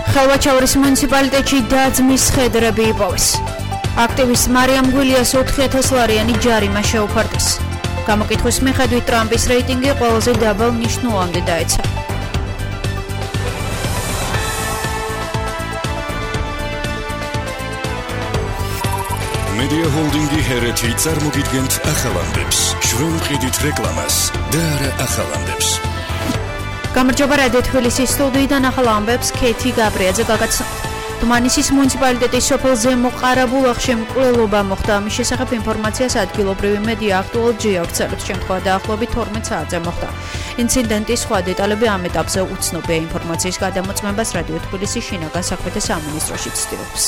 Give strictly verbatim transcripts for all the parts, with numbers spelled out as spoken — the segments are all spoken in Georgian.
ხელვაჩაურის მუნიციპალიტეტში დაძმის სხედრები იპოვეს. აქტივისტ მარიამ გულიას ოთხი ათასლარიანი ჯარიმა შეუფარდეს. გამოკითხვის მიხედვით ტრამპის რეიტინგი ყველაზე დაბალ ნიშნულამდე დაეცა. Media Holdingi ჰერეთი წარმოგიდგენთ ახალამდებს. ჩვენ ვყიდით რეკლამას და არა ახალამდებს. გამარჯობა რადიო თბილისის სტუდიიდან ახალამდებს ქეთი გაბრიაძე გაგაცნობთ. თუმანისის მუნიციპალიტეტის სოფელ ზემო ყარაბულახში მკვლელობა მოხდა. ამის შესახებ ინფორმაციას ადგილობრივი მედია აქტუალ ჯი აქცევს. შემთხვევა დაახლოებით თორმეტ საათზე მოხდა. ინციდენტის სხვა დეტალები ამ ეტაპზე უცნობია. ინფორმაციის გადამოწმებას რადიო თბილისის შინაგან საქმეთა სამინისტროში ცდილობს.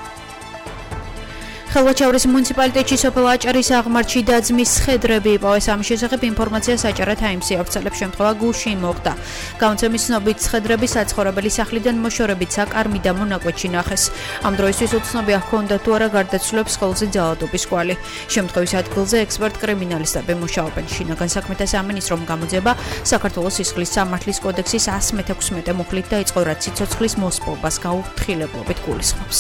ხელვაჩაურის მუნიციპალიტეტში სოფელ აჭარის აღმართში დაძმის სხედრები იპოვეს. ამის შესახებ ინფორმაციას აჭარა თაიმსი აქცევს. შემთხვევა გუშინ მოხდა. გამოცემის ცნობით სხედრები საცხოვრებელი სახლიდან მოშორებით საკარმი და მონაკვეთში ნახეს. ამ დროისთვის უცნობია ჰქონდა თუ არა გარდაცვლილებს ხელზე ძალადობის კვალი. შემთხვევის ადგილზე ექსპერტ კრიმინალისტები მუშაობენ. შინაგან საქმეთა სამინისტრომ გამოძიება საქართველოს სისხლის სამართლის კოდექსის one sixty-six მუხლით დაიწყო, რაც სიცოცხლის მოსპობას გაუფრთხილებლობით გულისხმობს.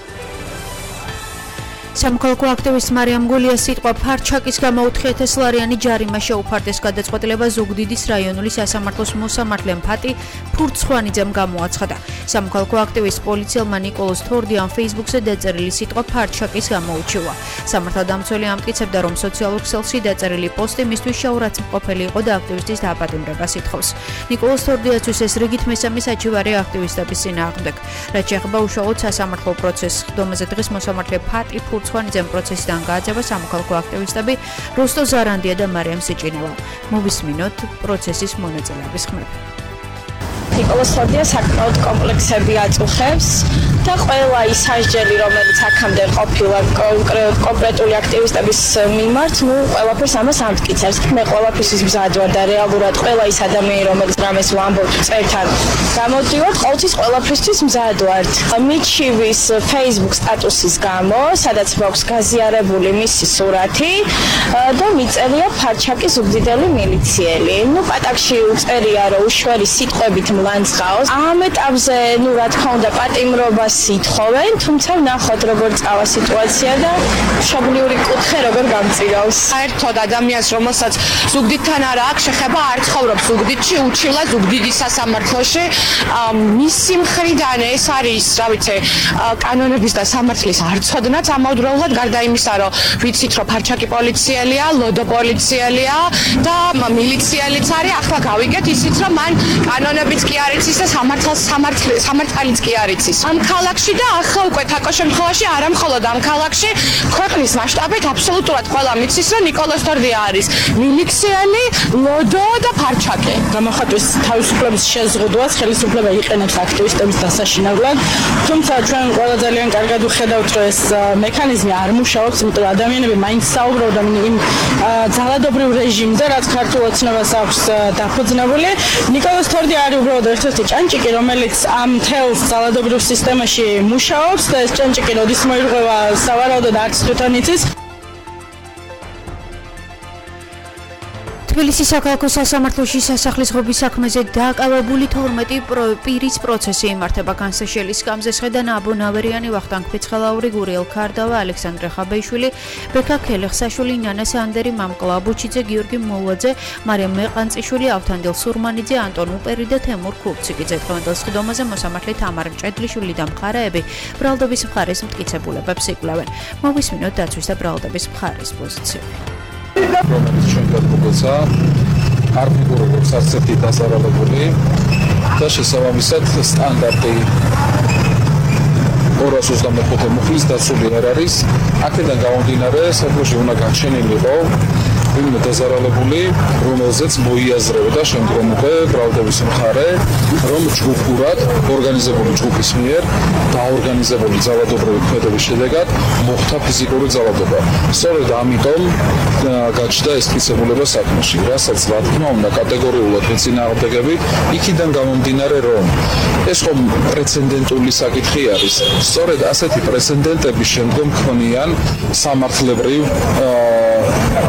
სამოქალაქო აქტივისტ მარიამ გულიას სიტყვა ფარჩაკის გამო ოთხი ათასლარიანი ჯარიმა შეუფარდეს. გადაწყვეტილება ზუგდიდის რაიონული სასამართლოს მოსამართლე მფატი ფურცხვანიძემ გამოაცხადა. სამოქალაქო აქტივისტ პოლიციელმა ნიკოლოზ თორდიამ ფეისბუქზე დაწერილი სიტყვა ფარჩაკის გამო უჩივა. სამართალდამცველი ამტკიცებდა, რომ სოციალურ ქსელში დაწერილი პოსტი მისთვის შეურაცხმყოფელი იყო და აქტივისტის დაპატიმრებას ითხოვს. ნიკოლოზ თორდიაცვის ეს რიგით მესამე საჩივარი აქტივისტების წინააღმდეგ. რაც შეეხება უშუალოდ სასამართლო პროცესს, ხდომაზე დღეს მოსამართლე ფატი ფურცხვანიძემ პროცესიდან გააძევა სამოქალაქო აქტივისტები როსტო ზარანდია და მარიამ სიჭინავა. მოვისმინოთ პროცესის მონაწილეების ხმები. ნიკოლოზ თორდია საკმაოდ კომპლექსები აწუხებს და ყველა ის სასჯელი, რომელიც აქამდე ყოფილა კონკრეტული აქტივისტების მიმართ, ნუ ყველაფერს ამას ამტკიცებს. მე ყველაფერს მზად ვარ და რეალურად ყველა ის ადამიანი, რომელიც რამეს ვამბობთ წერთან გამოდივართ, ყოველთვის ყველაფერთვის მზად ვარ. მიჩივის Facebook სტატუსის გამო, სადაც მაქვს გაზიარებული მისი სურათი და მიწერია ფარჩაკის ზუგდიდელი მილიციელი. ნუ პატაკში უწერია, რომ უშვერი სიტყვებით ლანძღაოს. ამ ეტაპზე, ნუ რა თქმა უნდა, პატიმრობას ითხოვენ, თუმცა ვნახოთ როგორ წავა სიტუაცია და მშობლიური კუთხე როგორ გამწირავს. საერთოდ ადამიანს, რომელსაც ზუგდიდთან არა აქვს შეხება, არ ცხოვრობს ზუგდიდში, უჩილა ზუგდიდის სასამართლოში. მისი მხრიდან ეს არის, რა ვიცი, კანონების და სამართლის არცოდნაც ამავდროულად, გარდა იმისა, რომ ვიცით, რომ ფარჩაკი პოლიციელია, ლოდო პოლიციელია და მილიციელიც არის, ახლა გავიგეთ ისიც, რომ მან კანონებიც კი არ იცის და სამართალიც კი არ იცის. ამ ქალაქში და ახლა უკვე თაკო შემთხვევაში არა მხოლოდ ამ ქალაქში, ქვეყნის მასშტაბით აბსოლუტურად ყველა მიცის, რომ ნიკოლოზ თორდია არის მილიციელი, ლოდო და ფარჩაკი. გამოხატვის თავისუფლების შეზღუდვას ხელისუფლება იყენებს აქტივისტების დასაშინებლად, თუმცა ჩვენ ყველა ძალიან კარგად ვხედავთ, რომ ეს მექანიზმი არ მუშაობს, იმიტომ რომ ადამიანები მაინც საუბრობენ იმ ძალადობრივ რეჟიმზე, რაც ქართულ ოცნებას აქვს დაფუძნებული. ნიკოლოზ თორდია არის უბრალოდ ერთ-ერთი ჭანჭიკი, რომელიც ამ მთელ ძალადობრივ სისტემაში მუშაობს და ეს ჭანჭიკი როდის მოირღვევა სავარაუდოდ არც თვითონ იცის. თბილისის საქალაქო სასამართლოში სასახლის ღობის საქმეზე დაკავებული თორმეტი პირის პროცესი იმართება. განსაშელის სკამზე შედან აბო ნავერიანი, ვახტანგ ფიცხელაური, გურიელ ქარდავა, ალექსანდრე ხაბეიშვილი, ბექა ქელეხსაშვილი, ნანა სანდერი, მამკლა აბუჩიძე, გიორგი მოლაძე, მარიამ მეყანწიშვილი, ავთანდილ სურმანიძე, ანტონ უპერი და თემურ ქურციკიძე. დღევანდელ სხდომაზე მოსამართლე თამარ მჭედლიშვილი და მხარეები ბრალდების მხარის მტკიცებულებებს იკვლევენ. მოვისმინოთ დაცვის და ბრალდების მხარის პოზიციები. რომელიც ჩვენ გადმოგვეცა არ ფიგურობს არც ერთი დასარალებული და შესაბამისად სტანდარტი ორას ოცდამეხუთე მუხლის დაცული არ არის. აქედან გამომდინარე, საფრთხეში უნდა გაჩენილიყო ვინმე დაზარალებული, რომელზეც მოიაზრებდა შემდგომ უკვე ბრალდების მხარე, რომ ჯგუფურად ორგანიზებული ჯგუფის მიერ დაორგანიზებული ძალადობრივი ქმედების შედეგად მოხდა ფიზიკური ძალადობა. სწორედ ამიტომ გაჩნდა ეს მტკიცებულება საქმეში, რასაც რა თქმა უნდა კატეგორიულად ეწინააღმდეგებით, იქიდან გამომდინარე, რომ ეს ხომ პრეცედენტული საკითხი არის. სწორედ ასეთი პრეცედენტები შემდგომ ქმნიან სამართლებრივ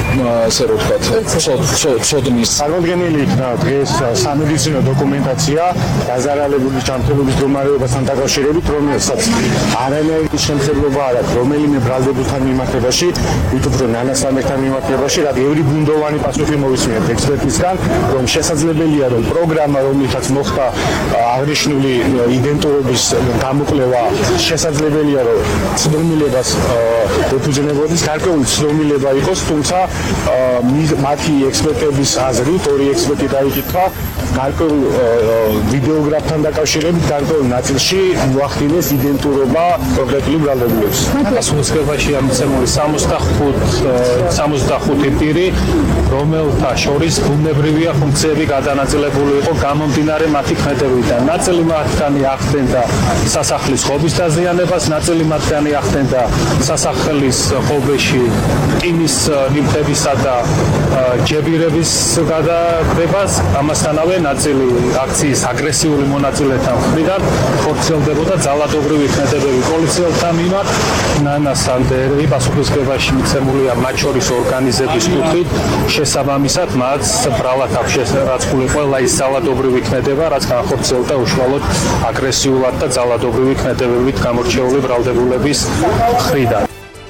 ასე რომ ვთქვათ, ცოდნის. წარმოდგენილი იქნა დღეს სამედიცინო დოკუმენტაცია დაზარალებული ჯანმრთელობის მდგომარეობასთან დაკავშირებით, რომელსაც არანაირი შემცირება არ აქვს რომელიმე ბრალდებულთან მიმართებაში, ვით უფრო ნანასამერთან მიმართებაში, რაც ევრი ბუნდოვანი პასუხი მოვისმინეთ ექსპერტისგან, რომ შესაძლებელია რომ პროგრამა, რომელთაც მოხდა აღნიშნული იდენტურობის გამოკვლევა, შესაძლებელია რომ ცდომილებას ეფუძნებოდეს, გარკვეული ცდომილება იყოს, თუმცა მათი ექსპერტების აზრით, ორი ექსპერტი დაიკითხა, გარკვეულ ვიდეოგრაფთან დაკავშირებით, გარკვეულ ნაწილში მოახდინეს იდენტურობა კონკრეტული ბრალდებულების. პასუხისმგებაში ამცემული სამოცდახუთი პირი, რომელთა შორის ბუნებრივია ფუნქციები გადანაწილებული იყო გამომდინარე მათი ქმედებიდან. ნაწილი მათგანი ახდენდა სასახლის ღობის დაზიანებას, ნაწილი მათგანი ახდენდა სასახლის ღობეში ტინის ნიმფებისა და ჯებირების გადაგებას, ამასთანავე ნაწილი აქციის აგრესიული მონაწილეთა მხრიდან ხორციელდებოდა ძალადობრივი ქმედებები პოლიციელთა მიმართ. ნანა სანდერი პასუხისმგებაში მიცემულია მათ შორის ორგანიზების კუთხით, შესაბამისად მათ ბრალად აქვს შესაძლებელი ყველა ის ძალადობრივი ქმედება, რაც განხორციელდა უშუალოდ აგრესიულად და ძალადობრივი ქმედებებით გამორჩეული ბრალდებულების მხრიდან.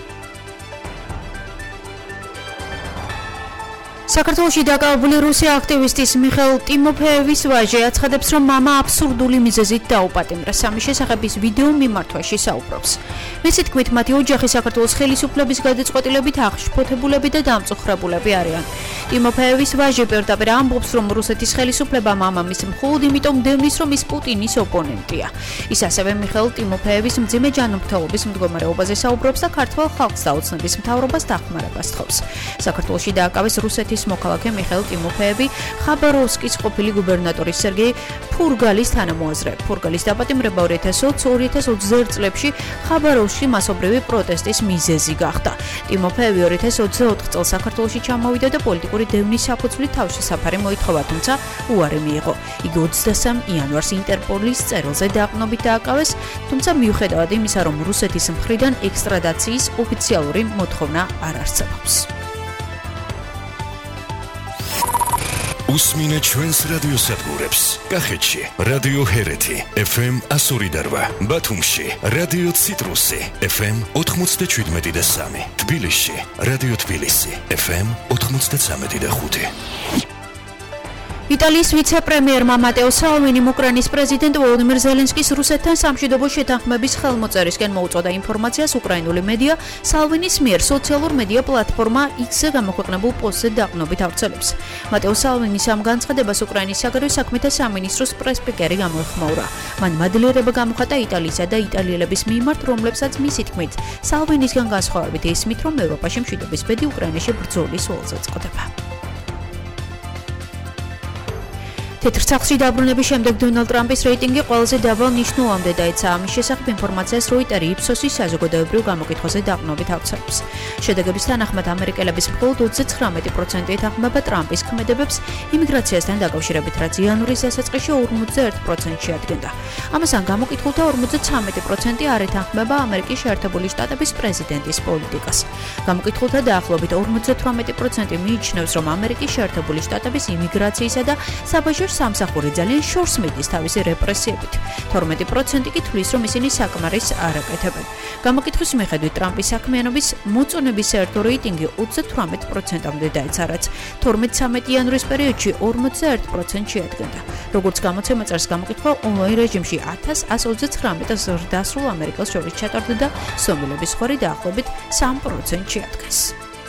საქართველოში დაკავებული რუსი აქტივისტის მიხეილ ტიმოფეევის ვაჟი აცხადებს, რომ მამა აბსურდული მიზეზით დაუპატიმრა. სამის შესახებ ის ვიდეო მიმართვაში საუბრობს. მისი თქმით, მათი ოჯახი საქართველოს ხელისუფლების გადაწყვეტილებით აღშფოთებულები და დამწუხრებულები არიან. ტიმოფეევის ვაჟი პირდაპირ ამბობს, რომ რუსეთის ხელისუფლება მამამისს მხოლოდ იმიტომ დევნის, რომ ის პუტინის ოპონენტია. ის ასევე მიხეილ ტიმოფეევის მძიმე ჯანმრთელობის მდგომარეობაზე საუბრობს და ქართველ ხალხს დაუცნების მთავრობას დახმარებას თხოვს. საქართველოში დააკავეს რუსეთის მოქალაქე მიხეილ ტიმოფეევი, ხაბაროვსკის ყოფილი გუბერნატორის სერგეი ფურგალის თანამოაზრე. ფურგალის დაპატიმრება ორი ათას ოცი ორი ათას ოცდაერთი წლებში ხაბაროვსკში მასობრივი პროტესტის მიზეზი გახდა. ტიმოფეევი ორი ათას ოცდაოთხ წელს საქართველოში ჩამოვიდა და პოლიტიკური დევნის საფუძვლით თავშესაფარი მოითხოვა, თუმცა უარი მიიღო. იგი ოცდასამი იანვარს ინტერპოლის წერილზე დაყრდნობით დააკავეს, თუმცა მიუხედავად იმისა, რომ რუსეთის მხრიდან ექსტრადიციის ოფიციალური მოთხოვნა არ არსებობს. უსმინე ჩვენს რადიოსადგურებს. კახეთში რადიო ჰერეთი ეფ ემ εκατო ორი და რვა, ბათუმში რადიო ციტრუსი ეფ ემ ოთხმოცდაშვიდმეტი და სამი, თბილისში რადიო თბილისი ეფ ემ ოთხმოცდაცამეტი და ხუთი. იტალიის ვიცე-პრემიერმა მატეო სალვინიმ უკრაინის პრეზიდენტ ვოლოდიმირ ზელენსკის რუსეთთან სამშვიდობო შეთანხმების ხელმოწერისკენ მოუწოდა ინფორმაციას უკრაინული მედია სალვინის მიერ სოციალურ მედია პლატფორმა X-ზე გამოქვეყნებულ პოსტზე დაყრდნობით ავრცელებს. მატეო სალვინის ამ განცხადებას უკრაინის საგარეო საქმეთა სამინისტროს პრესსპიკერი გამოეხმაურა. მან მადლიერება გამოხატა იტალიისა და იტალიელების მიმართ, რომლებსაც მისი თქმით სალვინისგან განსხვავებით ისმით, რომ ევროპაში მშვიდობის ბედი უკრაინაში ბრძოლის ველზე წყდება. თეთრ სახლში დაბრუნების შემდეგ დონალდ ტრამპის რეიტინგი ყველაზე დაბალ ნიშნულამდე დაეცა. ამის შესახებ ინფორმაციას როიტერი იფსოსის საზოგადოებრივ გამოკითხვაზე დაყრდნობით ავრცელებს. შედეგების თანახმად ამერიკელების მხოლოდ ოცდაცხრამეტი პროცენტი ეთანხმება ტრამპის ქმედებებს იმიგრაციასთან დაკავშირებით, რაც იანვრის დასაწყისში ორმოცდაერთი პროცენტი შეადგენდა. ამასთან გამოკითხულთა ორმოცდაცამეტი პროცენტი არ ეთანხმება ამერიკის შეერთებული შტატების პრეზიდენტის პოლიტიკას. გამოკითხულთა დაახლოებით ორმოცდათვრამეტი პროცენტი მიიჩნევს, რომ ამერიკის შეერთებული შტატების იმიგრაციისა და საბაჟო სამსახური ძალიან შორს მიდის თავისი რეპრესიებით. თორმეტი პროცენტი კი თვლის, რომ ისინი საკმარის არ აკეთებენ. გამოკითხვის მიხედვით ტრამპის საქმიანობის მოწონების საერთო რეიტინგი ოცდათვრამეტ პროცენტამდე დაეცა, რაც თორმეტ-ცამეტი იანვრის პერიოდში ორმოცდაერთი პროცენტი შეადგენდა. როგორც გამოცემა წერს, გამოკითხვა ონლაინ რეჟიმში ათას ათას ოცდაცხრამეტ ზრდასრულ ამერიკელს შორის ჩატარდა და სომილების ხარი დაახლოებით სამი პროცენტი შეადგენს.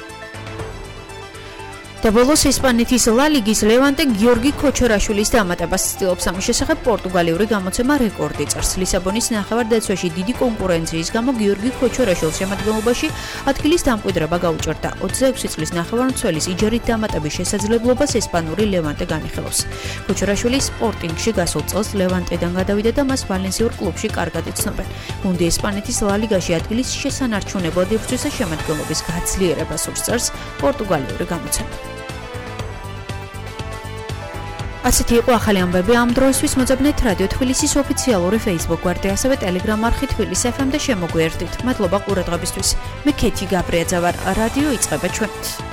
და ბოლოს ესპანეთის ლა ლიგის ლევანტე გიორგი ქოჩორაშვილის დამატებას ცდილობს. ამის შესახებ პორტუგალიური გამოცემა რეკორდი წერს. ლისაბონის ნახევარდაცვაში დიდი კონკურენციის გამო გიორგი ქოჩორაშვილს შემადგენლობაში ადგილის დამკვიდრება გაუჭერდა. ოცდაექვსი წლის ნახევარმცველის იჯარით დამატების შესაძლებლობას ესპანური ლევანტე განიხილავს. ქოჩორაშვილი სპორტინგში გასულ წელს ლევანტედან გადავიდა და მას ვალენსიურ კლუბში კარგად იცნობენ. გუნდი ესპანეთის ლა ლიგაში ადგილის შესანარჩუნებლად იბრძვის შემადგენლობის გაძლიერებას უსწრებს პორტუგალიური გამოცემა. ასეთი იყო ახალი ამბები ამ დროისთვის. მოძებნეთ რადიო თბილისის ოფიციალური Facebook გვერდი, ასევე Telegram არხი თბილისი ეფ ემ და შემოგვიერთდით. მადლობა ყურადღებისთვის. მე ქეთი გაბრიაძე ვარ. რადიო იწყება ჩვენით.